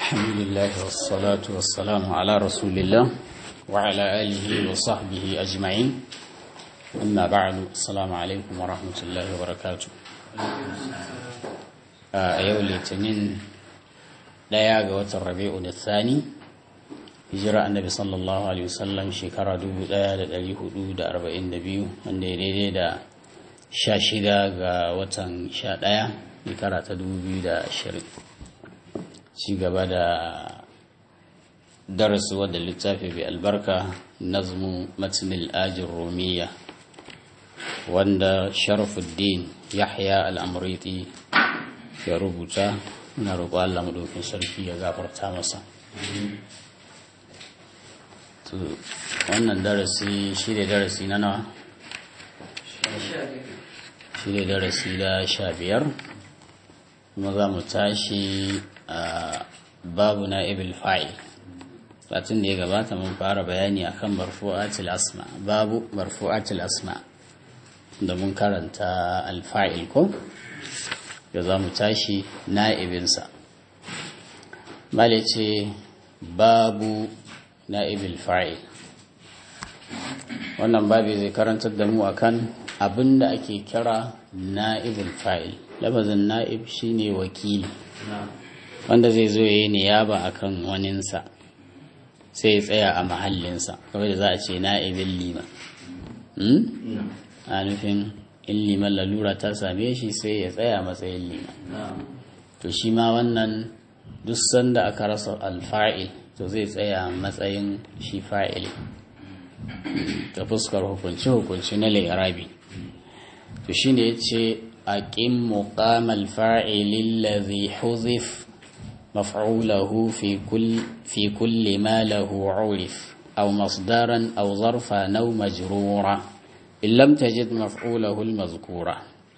الحمد لله والصلاة والسلام على رسول الله وعلى آله وصحبه أجمعين. أما بعد، السلام عليكم ورحمة الله وبركاته. أيوة الاثنين ɗaya ga watan Rabi'ul Thani, hijira annabi sallallahu alaihi wasallam shekara 1442, wanda ya daidai da 16 ga watan 11 shekara ta 2020. ci gaba da darasi wadda littafi bai albarka nazmu matnil ajin romiya wanda sharafuddin yahya al'amuriti ya rubuta. na roƙo Allah maɗaukin sarki ya gafarta masa. Wannan darasi shi ne darasi na nawa? Shi ne darasi da 15, kuma za mu tashi a babu na ibil fa'il. Satin da ya gabata mun fara bayani akan marfu'atul asma, babu marfu'atul asma, da mun karanta alfa'il ko ya za mu tashi na'ibinsa. Mala ce babu na'ibil fa'il. Wannan babu zai karantar da mu akan abin da ake kira na'ibul fa'il. Lafazin na'ib shine wakili, wanda zai zo yayi niyaba akan waninsa, sai ya tsaya a mahallinsa, kawai da za a ce na'ibin liman. A nufin in liman lalura ta same shi sai ya tsaya matsayin liman. To shi ma wannan duk sanda aka rasa alfa'il to zai tsaya matsayin shi fa'il ta fuskar hukunci na lairabi. To shi ne ya ce aqim muqamal fa'ilin ladhi huzif maf'ulahu fi kulli ma lahu urif aw masdaran aw zarfan aw majrura in lam tajid maf'ulahu al-mazkura.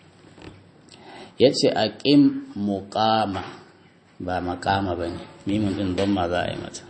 Yace aqim muqama, ba maqama bane, mimun din damma za a yi mata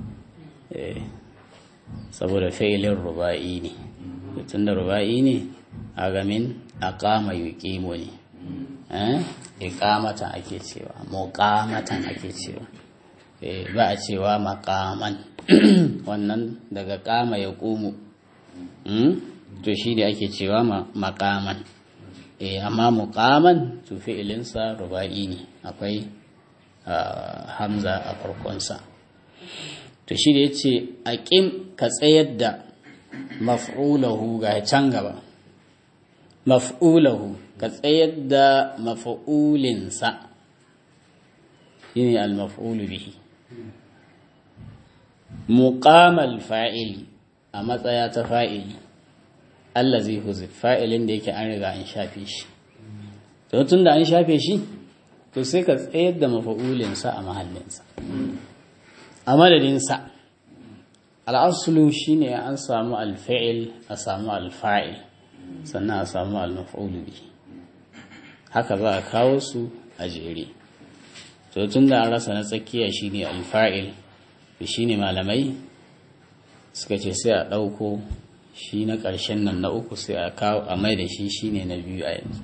saboda fi'ilin ruba'i ne. Tunda ruba'i ne, aga min aqama yuqimu ne, iqamatan ake cewa, muqamatan ake cewa, ba a cewa maqaman. Wannan daga qama yaqumu, to shi da ake cewa makaman. Amma muqaman to fi'ilinsa ruba'i ne, akwai hamza a farkonsa. To shi da yace aqim, ka tsayar da maf'ulahu ga can gaba, maf'ulahu ka tsayar da maf'ulinsa, shine al-maf'ulu bihi. Muqamal fa'ili, a matsaya ta fa'ili, Allah zai huzif, fa'ilin da yake an riga an shafe shi. To tun da an shafe shi, to sai ka tsayar da mafa'ulinsa a mahallinsa, a madadinsa. Al'asulu shi ne an samu alfa'il, a samu alfa'il, sannan a samu al-mafa'ulu bihi. Haka za a kawo su a jere. To tun da an rasa na tsakiya shi ne alfa'il, shi ne malamai suka ce sai a ɗauko shi na ƙarshen nan na uku, sai a kawo a mai da shi ne na biyu a yanzu.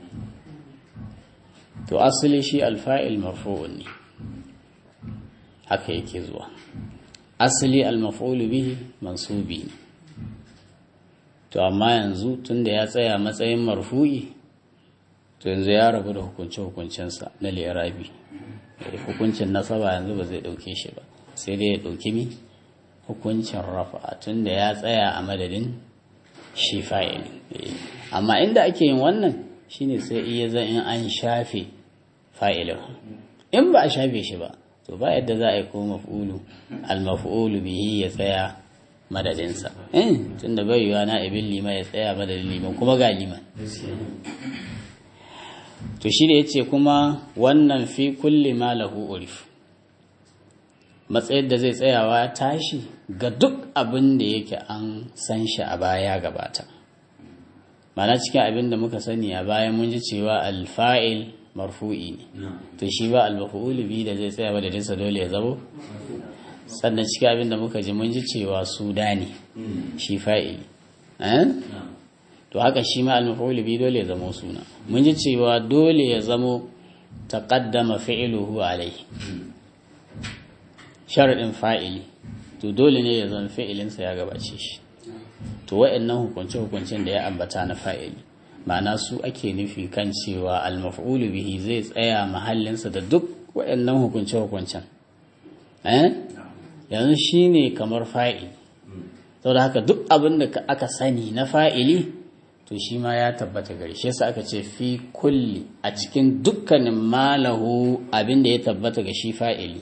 To asali shi alfa'il marfu'un ne, haka yake zuwa. Asali al-maf'ulu bihi mansubi ne. To amma yanzu tunda ya tsaya matsayin marfu'i, to yanzu ya rabu da hukunce-hukuncensa na li'irabi. Hukuncin nasaba yanzu ba zai ɗauke shi ba, sai dai ya ɗauki mi hukuncin rafa'a, tunda ya tsaya a madadin shi fa'ili. Amma inda ake yin wannan shine sai iya zan in an shafe fa'ilin. In ba a shafe shi ba, to ba yadda za a yi ko maf'ulu al-maf'ulu bihi ya tsaya madadinsa. Tunda bai yiwa na ibin liman ya tsaya madadin liman, kuma ga liman. To shi da yace kuma wannan fi kulli ma lahu urif, matsayin da zai tsayawa ya tashi ga duk abin da yake an san shi a baya gabata. Mana cikin abin da muka sani a baya mun ji cewa alfa'il marfu'i ne, to shi ba al-maf'ul bi da zai tsaya da dinsa dole ya zabo. Sannan cikin abin da muka ji mun ji cewa suda ne shi fa'ili, to haka shi ma al-maf'ul bi dole ya zamo suna. Mun ji cewa dole ya zamo taqaddama fi'luhu alayhi, sharaɗin fa'ili to dole ne ya zama fi'ilinsa ya gabace shi to wa'annan hukunce-hukuncen da ya ambata na fa'ili ma'ana su ake nufi kan cewa al-maf'ulu bihi zai tsaya mahallinsa da duk wa'annan hukunce-hukuncen yanzu shine kamar fa'ili saboda haka duk abin da aka sani na fa'ili to shi ma ya tabbata gari shi yasa aka ce fi kulli a cikin dukkanin malahu abin da ya tabbata ga shi fa'ili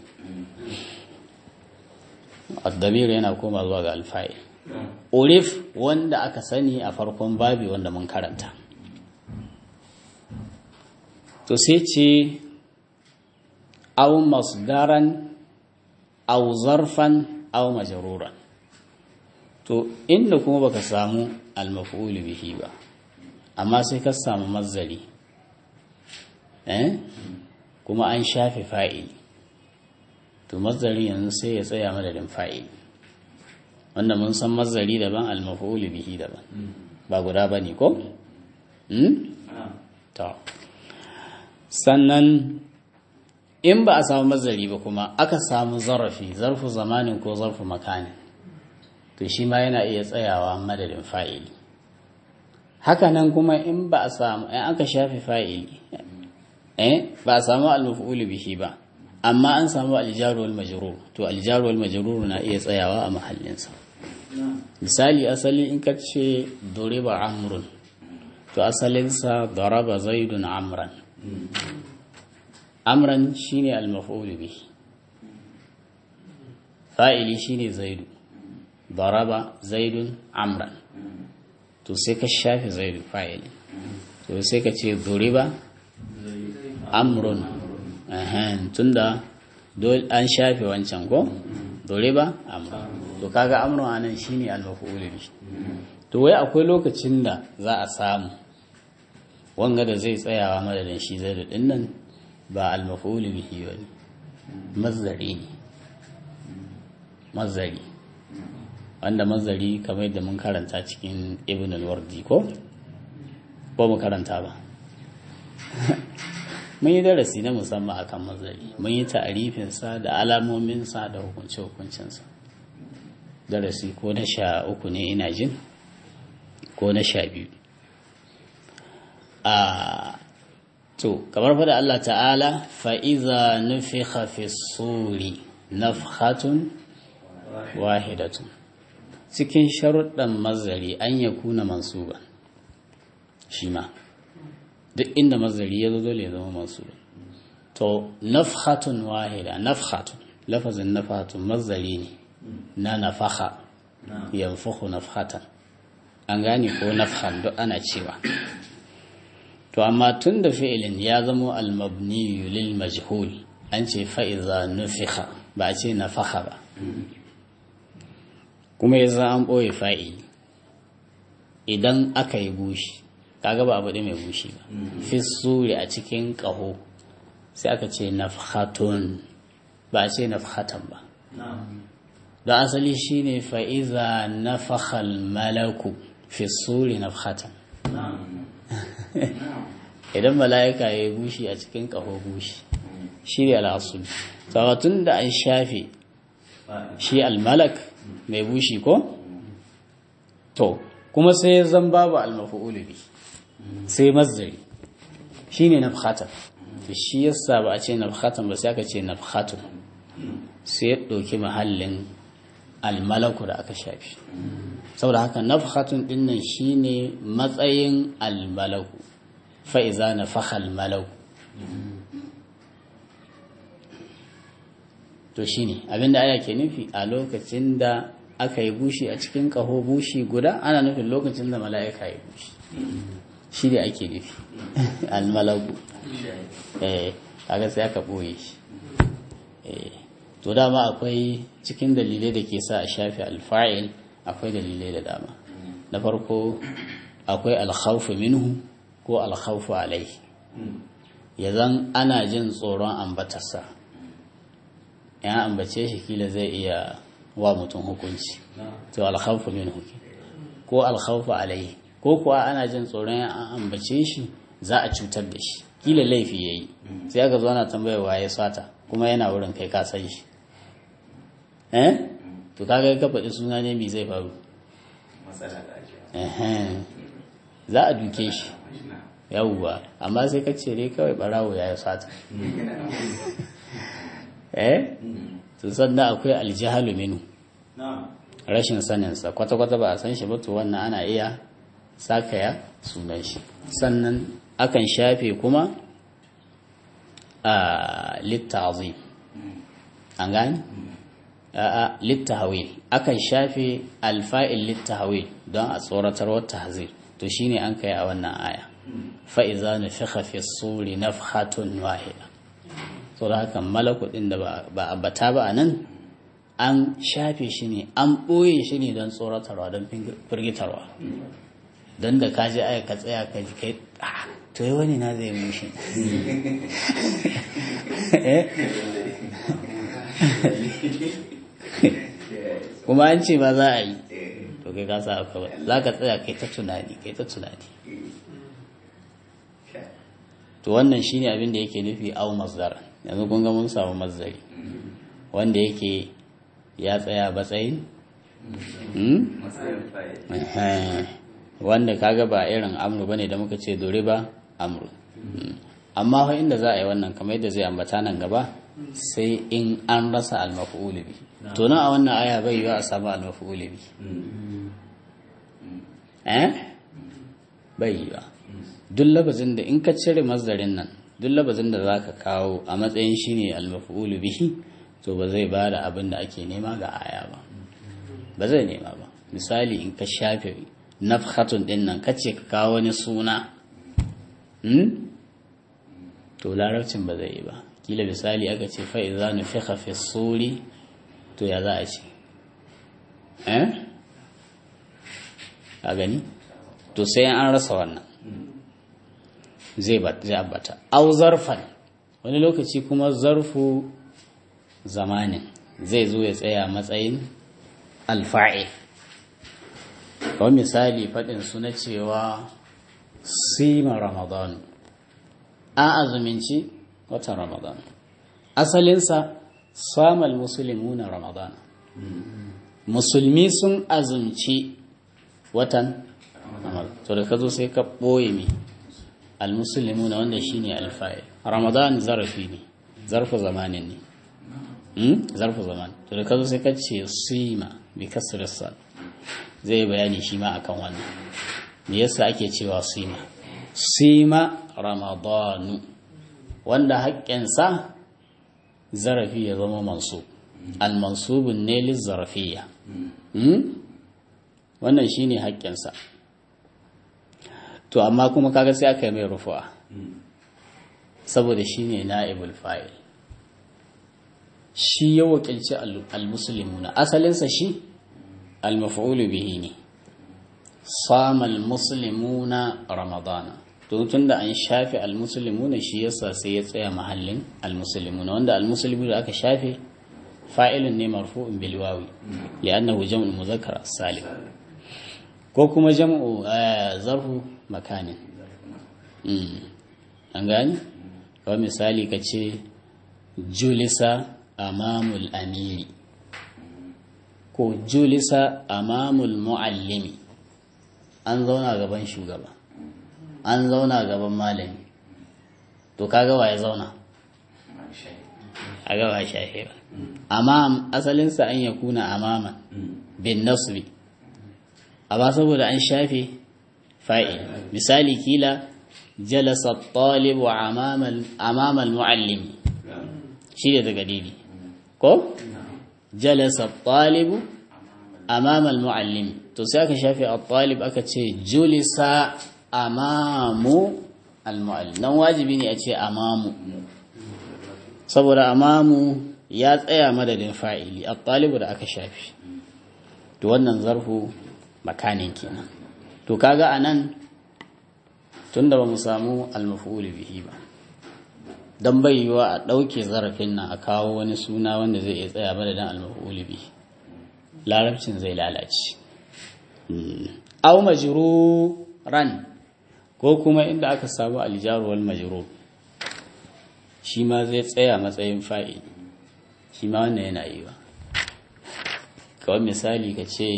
ad-damir yana koma zuwa ga al-fa'il urif wanda aka sani a farkon babi wanda mun karanta to sai ce aw masdaran aw zarfan aw majruran to inda kuma baka samu al-maf'ul bihi ba amma sai ka samu mazdari kuma an shafe fa'ili to mazdari yanzu sai ya tsaya madadin fa'ili wanda mun san mazdari daban al-maf'ul bihi daban ba guda bane ko to sannan in ba a samu mazdari ba kuma aka samu zarafi zarfu zamanin ko zarfu makanin to shi ma yana iya tsayawa madadin fa'ili haka nan kuma in ba a samu in aka shafi fa'ili ba a samu al-maf'ul bihi ba amma an samu al-jar wal majrur to al-jar wal majrur na iya tsayawa a mahallinsa misali asali in ka ce duriba amrun to asalinsa daraba zaidun amran amran shine al-maf'ul bihi fa'ili shine zaidu daraba zaidun amran to sai ka shafi zaidu fa'ili to sai ka ce duriba amrun tunda an shafe wancan ko duriba amrun to kaga amrun anan shine al-maf'ul bihi to wai akwai lokacin da za a samu wanga da zai tsayawa madadin shi zaidu din nan ba al-maf'ul bihi ba mazdari ne mazdari wanda mazdari kamar yadda mun karanta cikin ibn al-wardi ko mu karanta ba mun yi darasi na musamman akan mazdari mun yi ta'arifinsa da alamominsa da hukunce-hukuncinsa darasi ko na 13 ne ina jin ko na 12 to kamar fada Allah ta'ala fa'iza nufikha fi suri nafhatun wahidatun cikin sharuɗan mazari an ya kuna mansuba shi ma duk inda mazari ya zo dole ya zama mansuba to nafhatun wahida nafhatun lafazin nafhatun mazari ne na nafaha yanfahu nafhatan an gane ko nafhan duk ana cewa to amma tun da fi'ilin ya zama al-mabni lil majhul an ce fa'iza nufikha ba a ce nafaha ba kuma ya an ɓoye fa'ili idan aka yi bushi kaga ba abu da mai bushi ba fi suri a cikin ƙaho sai aka ce nafhatun ba a ce nafhatan ba da asali shine fa'iza nafakhal malaku fi suri nafhatan idan mala'ika ya yi bushi a cikin ƙaho bushi shi ne al'asul tun da an shafe shi al-malak mai bushi ko to kuma sai zan babu al-maf'ul bi sai mazdari shine nafkhatan to shi yasa ba a ce nafkhatan ba sai aka ce nafkhatun sai ya dauki mahallin al-malaku da aka shafi saboda haka nafkhatun dinnan shine matsayin al-malaku fa iza nafakha al-malaku to shine abinda aya ke nufi a lokacin da aka yi bushi a cikin kaho bushi guda ana nufin lokacin da mala'ika ya bushi shi da ake nufi al-malaku kaga sai aka boye shi to dama akwai cikin dalilai da ke sa a shafi al-fa'il akwai dalilai da dama na farko akwai al-khawfu minhu ko al-khawfu alayhi yazan ana jin tsoron ambatarsa ya ambace shi kila zai iya wa mutum hukunci to al-khawfu minhu ko al-khawfu alayhi ko kuwa ana jin tsoron an ambace shi za a cutar da shi kila laifi yayi sai aka zo ana tambayar waye sata kuma yana wurin kai ka san shi to kaga ka faɗi suna ne me zai faru za a duke shi yawwa amma sai ka ce dai kawai barawo ya yi sata to sannan akwai aljihalu minu rashin saninsa kwata-kwata ba a san shi ba to wannan ana iya sakaya sunan shi sannan akan shafe kuma a littazim an gani a littahawil akan shafe alfa'il littahawil don a tsoratar wata hazir to shine an kai a wannan aya fa'iza nufikha fi suri nafhatun wahida so da haka malaku din da ba a bata ba a nan an shafe shi ne an ɓoye shi ne don tsoratarwa don firgitarwa don da ka ji aya ka tsaya ka ji kai to yi wani na zai mushi kuma an ce ba za a yi to kai ka sa aka ba za ka tsaya kai ta tunani to wannan shine abin da yake nufi au masdar yanzu kun ga mun samu masdari wanda yake ya tsaya batsayin wanda kaga ba irin amru bane da muka ce dore ba amru amma fa inda za a yi wannan kamar yadda zai ambata nan gaba sai in an rasa al-maf'ul bi to nan a wannan aya bai yiwa a samu al-maf'ul bi bai yiwa duk labazin da in ka cire masdarin nan duk labazin da zaka kawo a matsayin shine al-maf'ul bihi to ba zai bada abin da ake nema ga aya ba zai nema ba misali in ka shafe nafhatun din nan kace ka kawo wani suna to larabcin ba zai yi ba kila misali aka ce fa idza nufikha fi suri to ya za a ce a gani to sai an rasa wannan zai ambata au zarfan wani lokaci kuma zarfu zamanin zai zo ya tsaya matsayin alfa'i kawai misali faɗin suna cewa sima ramadan an azuminci watan ramadan asalinsa samal musulmi na ramadan musulmi sun azumci watan ramadan to da ka zo sai ka ɓoye mi al-musulmi na wanda shine alfa'i ramadan zarafi ne zarfu zamanin ne zarfu zaman to da ka zo sai ka ce sima bi kasrar sa zai bayani shi ma akan wannan me yasa ake cewa sima ramadanu wanda haƙƙinsa zarafi ya zama mansub al-mansubun ne lizzarafiyya wannan shine haƙƙinsa to amma kuma kaga sai aka yi mai rufu'a saboda shine na'ibul fa'il shi ya wakilci al-muslimuna asalinsa shi al-maf'ulu bihi ne sama al-muslimuna ramadana to tunda an shafe al-muslimuna shi yasa sai ya tsaya mahallin al-muslimuna wanda al-muslimu da aka shafe fa'ilun ne marfu'un bil wawi li'annahu jam'ul muzakkar salim ko kuma jam'u zarfu makanin an gani kawai misali ka ce julisa amamul amiri ko julisa amamul muallimi an zauna gaban shugaba an zauna gaban malami to kaga waye zauna a gaba shafe ba amma asalinsa an yakuna amaman bin nasbi amma saboda an shafe fa'il misali kila jalasa talibu amama al-muallim shi ne daga didi ko jalasa talibu amama al-muallim to sai aka shafe at-talib aka ce julisa amamu al-muallim nan wajibi ne a ce amamu saboda amamu ya tsaya madadin fa'ili at-talibu da aka shafe to wannan zarfu makanin kenan to kaga anan tunda bamu samu al-maf'ul bihi ba dan bai yiwa a dauke zarafin nan a kawo wani suna wanda zai iya tsaya madadin al-maf'ul bihi larabcin zai lalace aw majruran ko kuma inda aka samu al-jar wal majrur shi ma zai tsaya matsayin fa'il shi ma wannan yana yiwa kawai misali ka ce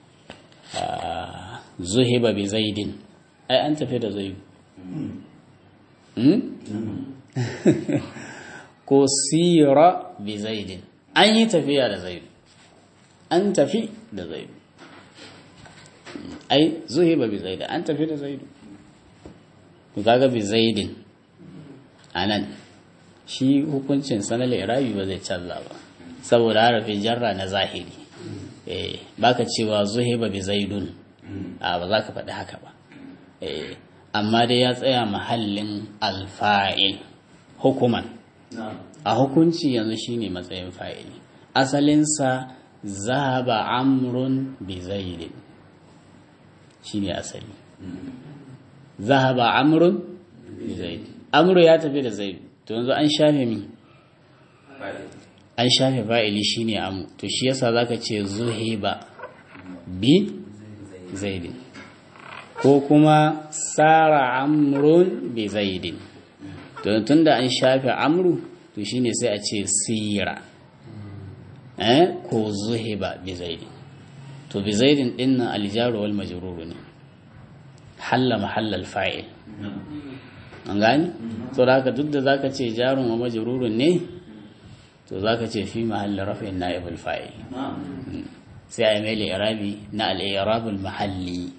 zuhiba bi zaidin ai an tafi da zaidu ko sira bi zaidin an yi tafiya da zaidu an tafi da zaidu ai zuhiba bi zaidin an tafi da zaidu ku kaga bi zaidin anan shi hukuncin sanar irabi ba zai canza ba saboda harafin jarra na zahiri baka cewa zuhiba bi zaidun ba za ka faɗi haka ba amma dai ya tsaya mahallin alfa'il hukuman a hukunci yanzu shine matsayin fa'ili asalinsa zahaba amrun bi zaidin shine asali zahaba amrun bi zaidin amru ya tafi da zaidu to yanzu an shafe mi an shafe fa'ili shine amu to shi yasa zaka ce zuhiba bi zaidin ko kuma sara amrun bi zaidin to tunda an shafe amru to shine sai a ce sira ko zuhiba bi zaidin to bi zaidin din nan aljaru wal majrur ne halla mahallal fa'il an gani to da haka duk da zaka ce jarun wa majrurun ne to zaka ce fi mahallin raf'in na'ibul fa'il sai ai mai i'rabi na al-i'rabul mahalli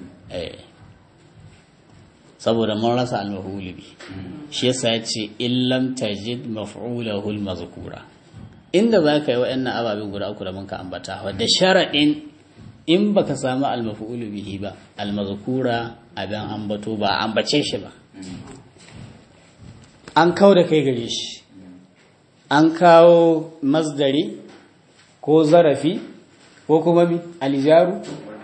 saboda mun rasa al-maf'ul bi shi yasa yace illam tajid maf'ulahu al-mazkura inda zaka yi wa'annan ababe guda uku da mun ka ambata da sharadin in baka samu al-maf'ul bihi ba al-mazkura abin ambato ba ambace shi ba an kawo da kai gare shi an kawo masdari ko zarafi ko kuma mi aljaru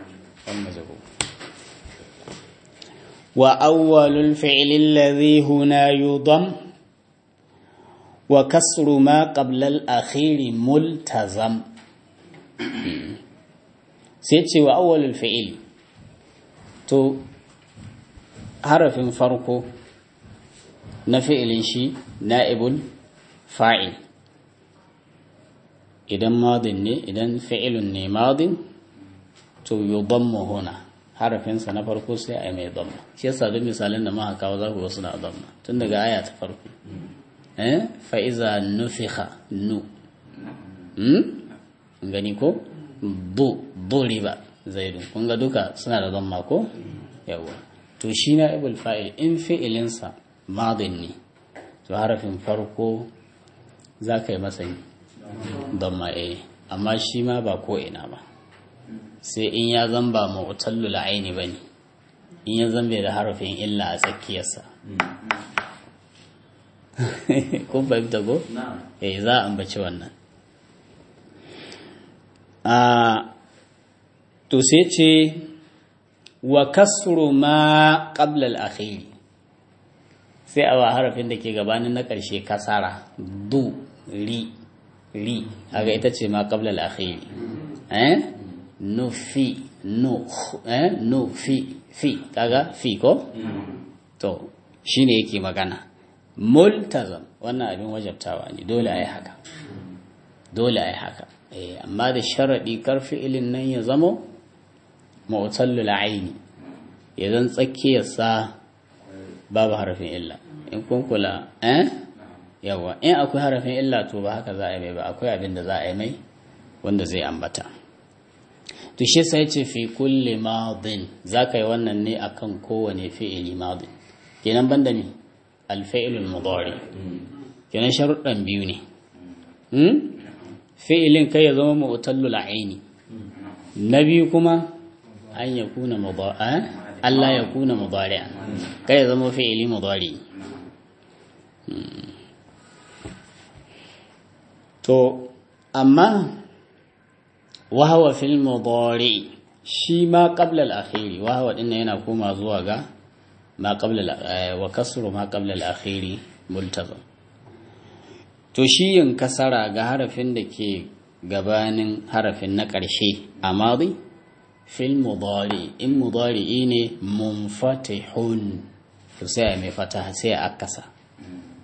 wa awwalul fi'li alladhi huna yudam wa kasru ma qabla al-akhir multazam sai ce wa awwalul fi'li to harafin farko na fi'ilin shi na'ibul fa'il idan madin ne idan fi'ilun ne madin to yudammu huna harafinsa na farko sai a yi mai damma shi yasa duk misalin da muka kawo za ku wasu na damma tun daga aya ta farko fa'iza nufiha nu gani ko riba zaidun kun ga duka suna da damma ko yawa to shi na ibul fa'il in fi'ilinsa madin ne to harafin farko za ka yi masa damma amma shi ma ba ko ina ba sai in ya zamba mu'tallul aini bane in ya zambe da harafin illa a tsakiyarsa kun fahimta go za a ambaci wannan to sai ce wa kasru ma qabla al-akhir sai a harafin da ke gabanin na ƙarshe kasara ri aga ita ce ma qabla al-akhir nufi fi kaga fi ko to shine yake magana multazam wannan abin wajabtawa ne dole ai haka amma da sharadi karfi ilin nan ya zamo mu'tallul aini idan tsakiyar sa babu harafin illa in kun kula yawa in akwai harafin illa to ba haka za a yi mai ba akwai abin da za a yi mai wanda zai ambata to shi sai ce fi kulli madin zaka yi wannan ne akan kowane fi'ili madin kenan banda ne al-fi'lul mudari kenan sharuɗan biyu ne fi'ilin kai ya zama mu'tallul aini na biyu kuma an yakuna mudari Allah ya kuna mudari'an kai ya zama fi'ili mudari to amma wahawa fil mudari shi ma qabla al-akhiri wahawa din yana koma zuwa ga ma qabla wa kasru ma qabla al-akhiri multazam to shi yin kasara ga harafin da ke gabanin harafin na ƙarshe a madi fil mudari in mudari ne munfatihun to sai mai fataha sai a akasa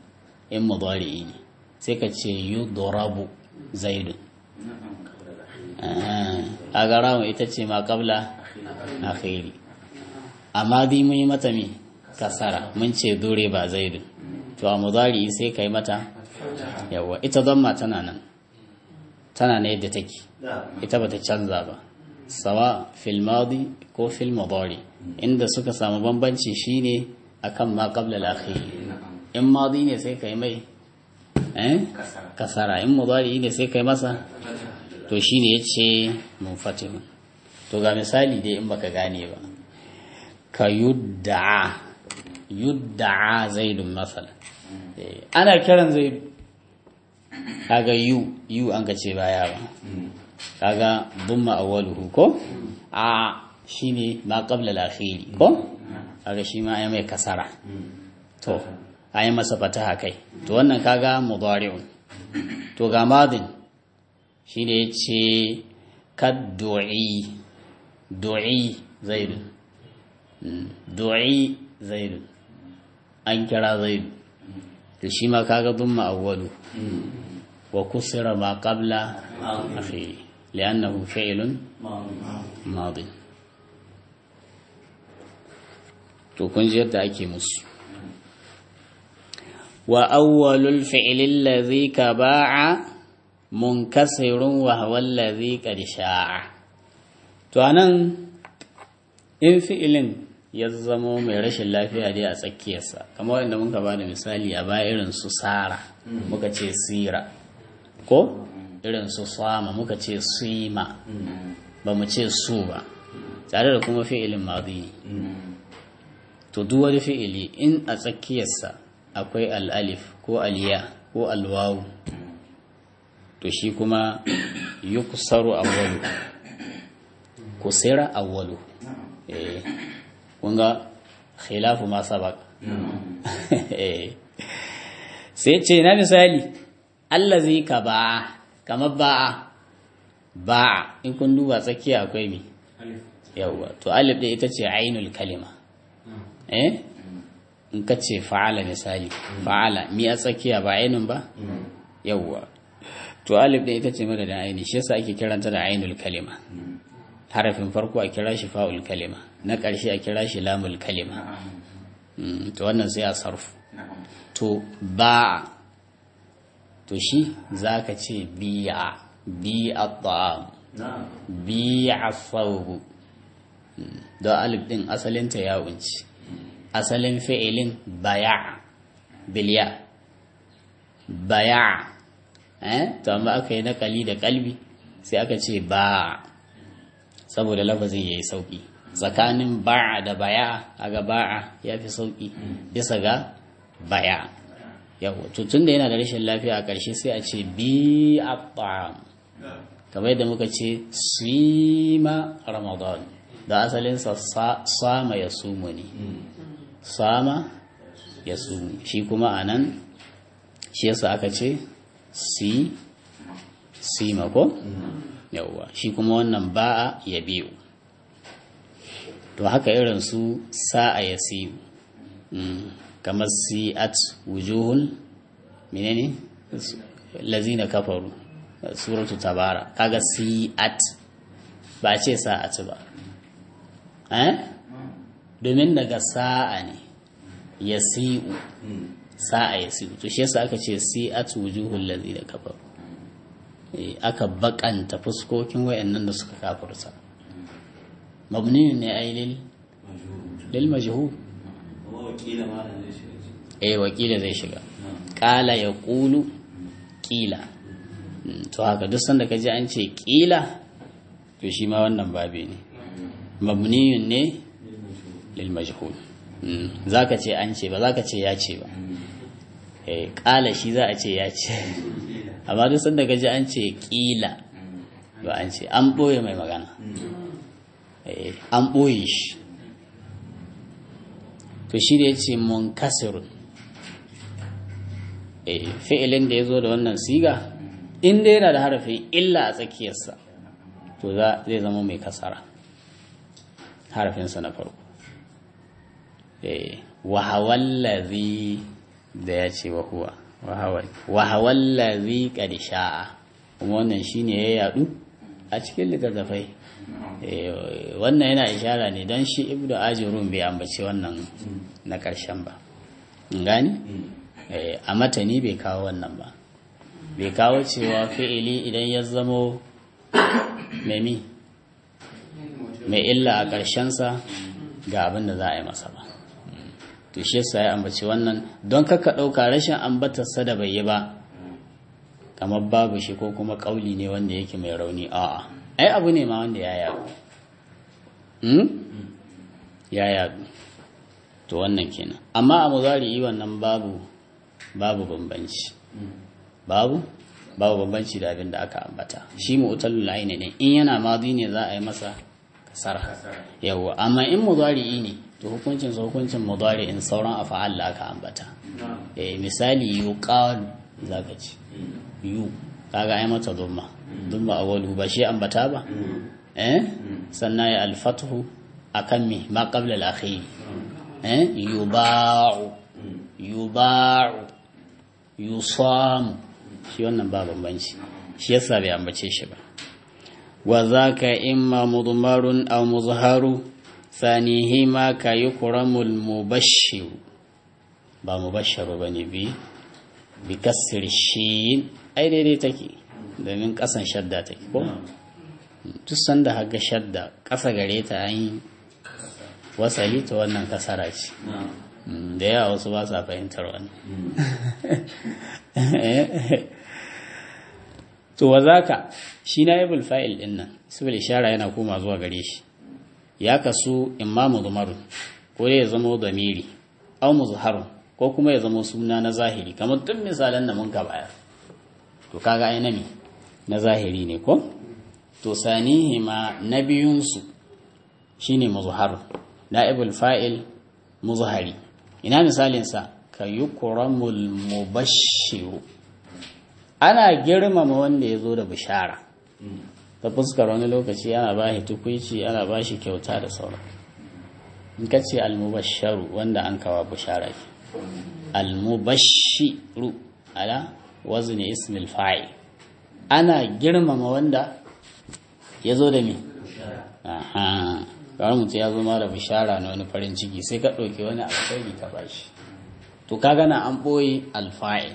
in mudari ne sai ka ce yudrabu zaidun a garawa ita ce ma qabla akhiri amma dai mun yi mata mi kasara mun ce dore ba zaidu to a mudari sai kai mata yawa ita dhamma tana nan yadda take ita bata canza ba sawa fil madi ko fil mudari inda suka samu bambanci shine akan ma qabla al-akhir in madi ne sai kai mai kasara in mudari ne sai kai masa to shine yace munfatih to ga misali dai in baka gane ba ka yudda zaidun masala ana kiran zaidu kaga yu an ka ce baya ba kaga dumma awwaluhu ko a shine ma qabla al-akhir ko kaga shi ma ai mai kasara to ai masa fataha kai to wannan kaga mudari'un to ga madin shine yace kaddu'i zaidun du'i zaidun an kira zaidu to shi ma kaga dumma awwalu wa kusira ma qabla akhiri li'annahu fi'lun madi to kun ji yadda ake musu wa awwalul fi'li alladhi kaba'a munkasirun wa huwa alladhi qad sha'a to anan in fi'ilin ya zama mai rashin lafiya dai a tsakiyarsa kamar wanda muka ba da misali a baya irin su sara muka ce sira ko irin su sama muka ce sima ba mu ce su ba tare da kuma fi'ilin madi to duk wani fi'ili in a tsakiyarsa akwai al'alif ko aliya ko alwawu to shi kuma yuksaru awwalu kusira awwalu kunga khilafu ma sabaq sai ce na misali allazi ka ba kamar ba in kun duba tsakiya akwai mi yawwa to alif da ita ce ainul kalima in ka ce fa'ala misali fa'ala mi a tsakiya ba ainun ba yawwa to alif da ita ce madadin aini shi yasa ake kiranta da ainul kalima harafin farko a kira shi fa'ul kalima na ƙarshe a kira shi lamul kalima to wannan sai a sarfu to ba to shi za ka ce bi'a ta'am bi'a saubu don alif ɗin asalinta ya unci asalin fi'ilin baya biliya baya to amma aka yi nakali da kalbi sai aka ce ba saboda lafazin ya yi sauƙi tsakanin ba'a da baya aga ba'a ya fi sauƙi bisa ga baya yawo tun da yana da rashin lafiya a ƙarshe sai a ce bi a ta'am kamar yadda muka ce sima ramadan da asalinsa sama ya sumu ne sama ya sumu shi kuma a nan shi yasa aka ce sima ko yawwa shi kuma wannan ba'a ya biyu to haka irin su sa'a ya siyu kamar si'at wujuhun menene lazina kafaru suratu tabara kaga si'at ba ce sa'at ba domin daga sa'a ne ya siyu sa'a ya siyu to shi yasa aka ce si'at wujuhun lazina kafaru aka bakanta fuskokin wayannan da suka kafirta mabniyun ne ai lil majhul wakila zai shiga qala yaqulu qila to haka duk sanda kaji an ce qila to shi ma wannan babe ne mabniyun ne lil majhul zaka ce an ce ba zaka ce ya ce ba qala shi za a ce ya ce amma duk sanda gaji an ce kila ba an ce an ɓoye mai magana an ɓoye shi to shi da ya ce munkasirun fi'ilin da ya zo da wannan siga inda yana da harafin illa a tsakiyarsa to zai zama mai kasara harafinsa na farko wahawallazi da ya ce wahuwa wahawallazi qad sha'a kuma wannan shine ya yadu a cikin littattafai wannan yana ishara ne don shi ibnu ajurun bai ambaci wannan na ƙarshen ba gani a matani bai kawo wannan ba bai kawo cewa fi'ili idan ya zamo mai illa a ƙarshensa ga abin da za a yi masa ba to shi yasa ya ambaci wannan don kaka ɗauka rashin ambatarsa da bai yi ba kamar babu shi ko kuma ƙauli ne wanda yake mai rauni a'a ai abu ne ma wanda ya yaɗu ya yaɗu to wannan kenan amma a muzari'i wannan babu bambanci babu bambanci da abin da aka ambata shi mu'tallul aini ne in yana madi ne za a yi masa kasara yawa amma in mudari'i ne to hukuncin mudari'in sauran af'al da aka ambata misali yuqalu zaka ci yu kaga ai mata dumma awwalu ba shi ambata ba sannan ya al-fathu akan ma qabla al-akhir yuba'u yusamu shi wannan ba bambanci shi yasa bai ambace shi ba wa zaka imma mudmarun aw muzharu thanihima ka yukramul mubashshir ba mubashsharu bane bi kasr shin ai daidai take domin kasan shadda take ko duk sanda haga shadda kasa gare ta an yi wasali ta wannan kasara ce da yawa wasu ba sa fahimtar wannan to wa zaka shi naibul fa'il din nan ismul ishara yana koma zuwa gare shi ya kasu imma mudmarun ko ya zama damiri aw muzharun ko kuma ya zama suna na zahiri kamar duk misalan da mun ka bayar to kaga ai nami na zahiri ne ko to sanihi ma nabiyun su shine muzharun naibul fa'il muzhari ina misalin sa ka yukramul mubashshir ana girmama wanda ya zo da bishara ta fuskar wani lokaci ana ba shi tukuici ana ba shi kyauta da sauran in ka ce almubasharu wanda an kawa bishara ke almubashiru ala wazni ismil fa'il ana girmama wanda ya zo da me aha kawai mutum ya zo ma da bishara na wani farin ciki sai ka ɗauki wani alkhairi ka ba shi to ka gana an ɓoye alfa'il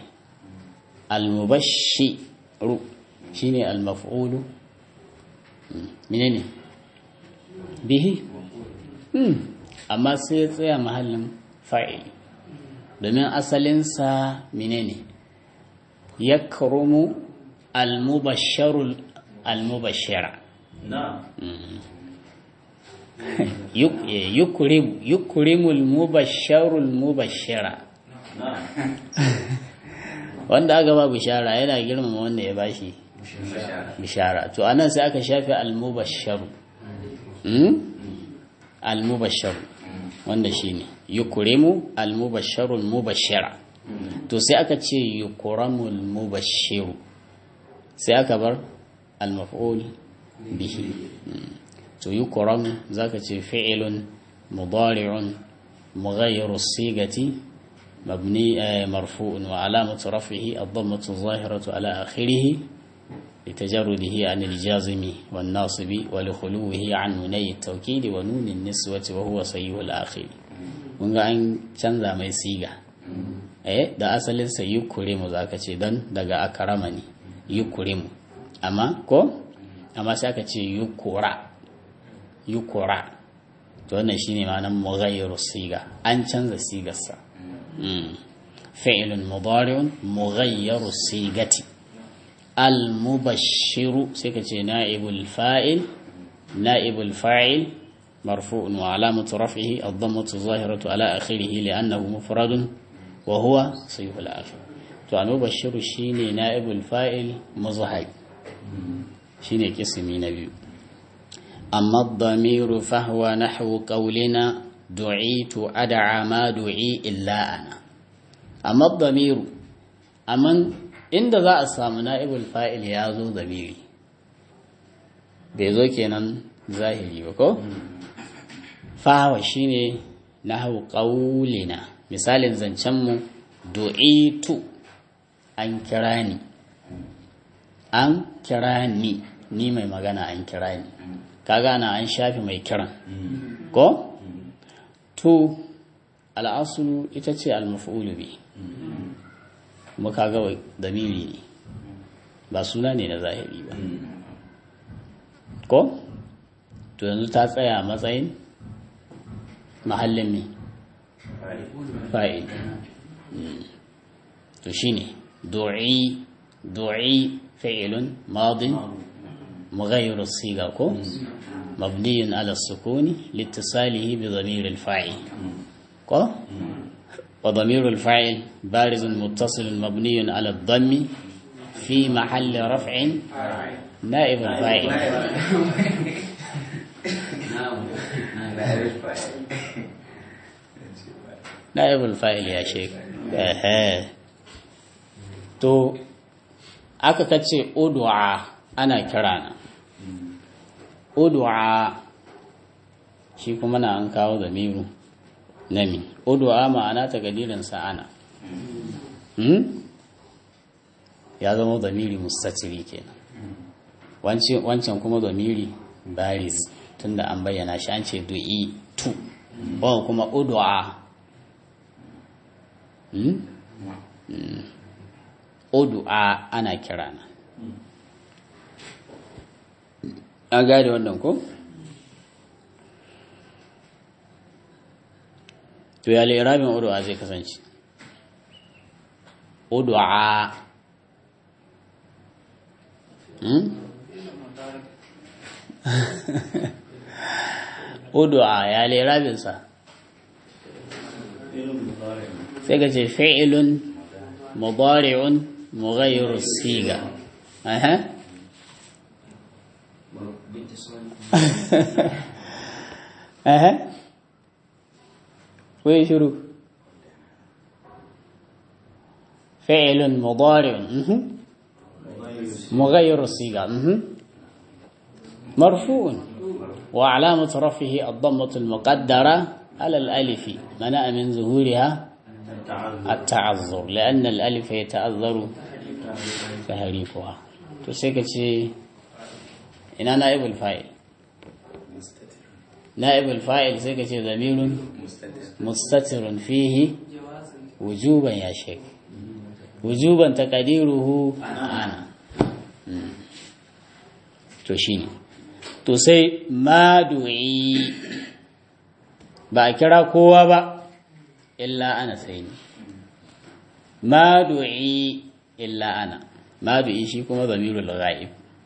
almubashiru shine almaf'ulu menene bihi amma sai ya tsaya mahallin fa'il domin asalinsa menene yakrumu almubashsharul almubashshira yukrimul mubashsharul mubashshira wanda aka ba bishara yana girmama wanda ya bashi bishara to anan sai aka shafi al-mubashsharu al-mubashsharu wanda shine yukrimu al-mubashsharu al-mubashshira to sai aka ce yukramu al-mubashshiru sai aka bar al-maf'ul bihi to yukramu zaka ce fi'lun mudari'un mughayyiru as-sigati مبني مرفوع وعلامة رفعه الضمة الظاهرة على آخره لتجرده عن الجازم والناصب ولخلوه عن نوني التوكيد ونون النسوة وهو صحيح الآخر kunga an canza mai siga da asalin sa yukurimu zaka ce dan daga akarama ne yukurimu amma sai aka ce yukura to wannan shine ma'anar mughayyiru siga an canza sigarsa فعل مضارع مغير الصيغة المبشر سكتي نائب الفاعل مرفوع وعلامة رفعه الضمة الظاهرة على آخره لأنه مفرد وهو صيغ الآخر المبشر شيني نائب الفاعل مظهر شيني كسمي نبي أما الضمير فهو نحو قولنا du'itu ad'a ma du'i illa ana amma damiru amman inda za a samu na'ibul fa'il ya zo damiri bai zo kenan zahiri ba ko fa shine nahwu qawlina misalin zancen mu du'itu an kira ni ni mai magana an kira ni kaga na an shafi mai kiran ko to al'asulu ita ce al-maf'ulu bi kuma kaga damiri ne ba suna ne na zahiri ba ko to yanzu ta tsaya a matsayin mahallin ne fa'il to shine du'i fi'lun madin مغير الصيغة مبني على السكون لاتصاله بضمير الفاعل وضمير الفاعل بارز متصل مبني على الضم في محل رفع نائب الفاعل نائب الفاعل يا شيخ تو aka kace ud'a ana kirana ud'a shi kuma na an kawo zamiru nami ud'a ma'ana ta gadirin sa ana ya zama zamiri mustatiri kenan wancan kuma zamiri bariz tunda an bayyana shi an ce du'i tu ba kuma ud'a ud'a ana kirana an gane wannan ko to ya li'irabin ud'a zai kasance ud'a ud'a ya li'irabin sa sai ka ce fi'ilun mudari'un mughayyiru siga وين شروع فعل مضارع مغير الصيغة مرفوع وعلامة رفعه الضمة المقدرة على الألف منع من ظهورها التعذر لأن الألف يتأذر تحريفها تسكتي إن نائب الفاعل نائب الفاعل سكتي ضمير مستتر فيه وجوبا يا شيخ وجوبا تقديره أنا to shine to sai ma du'i ba a kira kowa ba illa ana sai ni ma du'i illa ana ma du'i shi kuma zamirul ghaib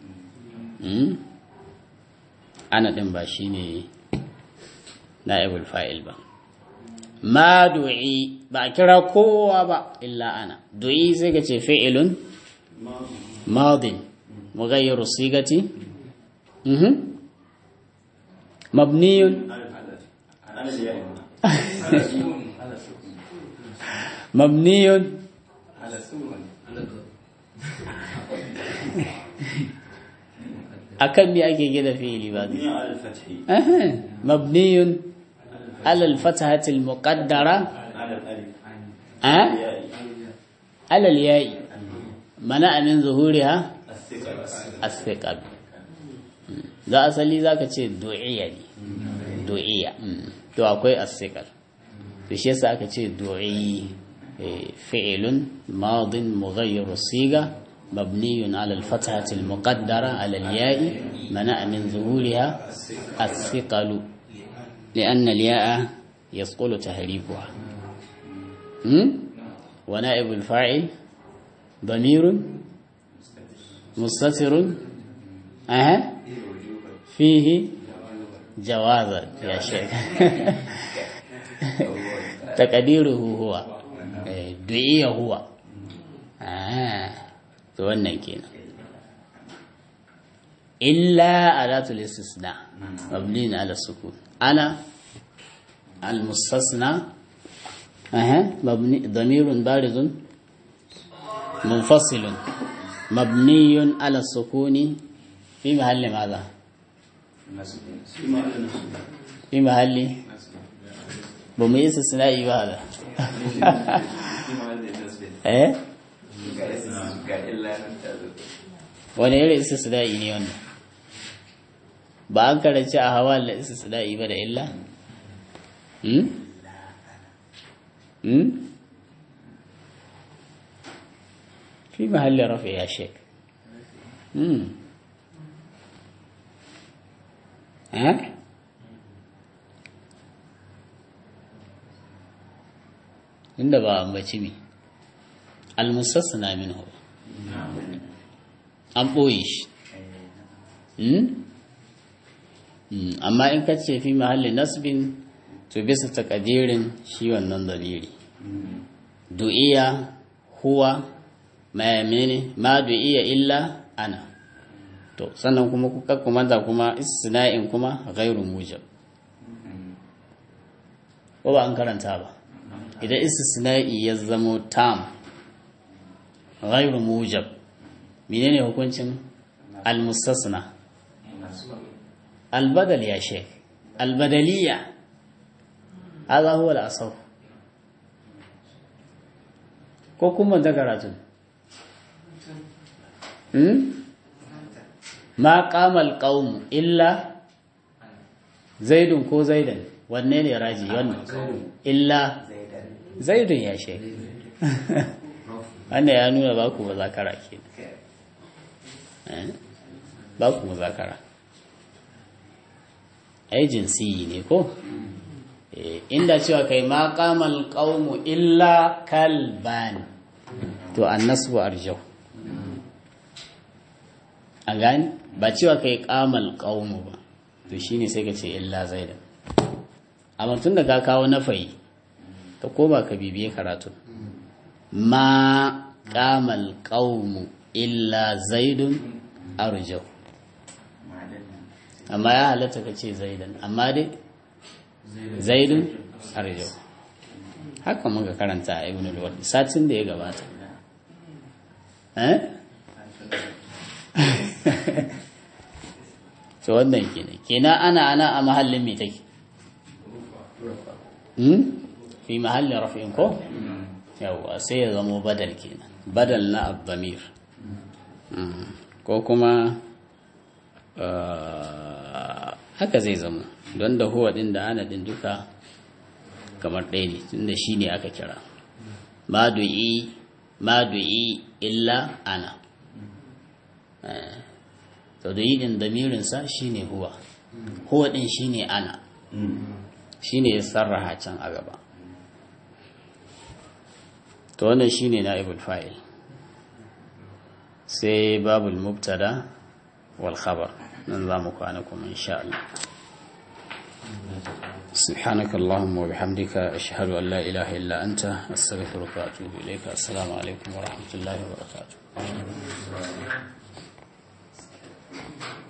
ana din ba shine na'ibul fa'il ba ma du'i ba a kira kowa ba illa ana du'i sai ka ce fi'ilun madin mughayyiru sigati mabniyun mabniyun akan me ake gida fi'ili ba mabniyun ala al-fathati al-muqaddara ala al-ya'i mana min zuhuriha as-thiqal da asali zaka ce du'iya ne du'iya to akwai as-thiqal to shi yasa aka ce du'i fi'lun madin mughayyiru siga مبني على الفتحة المقدرة على الياء منع من ظهورها الثقل لأن الياء يثقل تحريكها ونائب الفاعل ضمير مستتر فيه جوازا يا شيخ تقديره هو دعي هو to wannan kenan illa adatul istisna mabni ala sukun ana al mustasna مبني ضمير بارز منفصل مبني على السكون في محل ماذا في محل بميز استثنائي هذا wani irin istisna'i ne wannan ba an karanci a hawa da istisna'i ba da illa fi mahallin rafi ya shek inda ba ambaci mi almusassana minhu an ɓoye shi amma in ka ce fi mahallin nasbin to bisa takadirin shi wannan daliri du'iya huwa ma du'iya illa ana to sannan kuma kuka kumanta kuma istina'in kuma ghairu mujab ko ba an karanta ba idan istisna'i ya zamo tam ghairu mujab menene hukuncin al-mustasna al-badal ya sheikh al-badaliyya هذا هو الأصل ko kuma da karatun ma qamal qaum illa zaidun ko zaidan wanne ne raji wannan illa zaidun ya she wannan ya nuna ba ku muzakara ke ba ku muzakara ai jinsi ne ko inda cewa kai ma qamal qaumu illa kalban to annasbu arjau a gani ba cewa kai qamal qaumu ba to shine sai ka ce illa zaidan amma tun da ka kawo nafayi ka koma ka bibiye karatu ma qamal qaumu illa zaidun arjau amma ya halatta ka ce zaidan amma dai zaidun arjau haka muka karanta a ibn al-ward satin da ya gabata to wannan kenan ana a mahallin me take fi mahallin raf'in ko yawa sai ya zama badal kenan badal na ad-damir ko kuma haka zai zama don da huwa din da ana din duka kamar ɗaya ne tunda shi ne aka kira madu'i illa ana to da yi din damirinsa shi ne huwa din shi ne ana shi ne ya sarraha can a gaba to wannan shi ne na'ibul fa'il sai babul mubtada wal khabar nan za mu kwana kuma insha Allah سبحانك اللهم وبحمدك أشهد أن لا إله إلا أنت أستغفرك وأتوب إليك السلام عليكم ورحمة الله وبركاته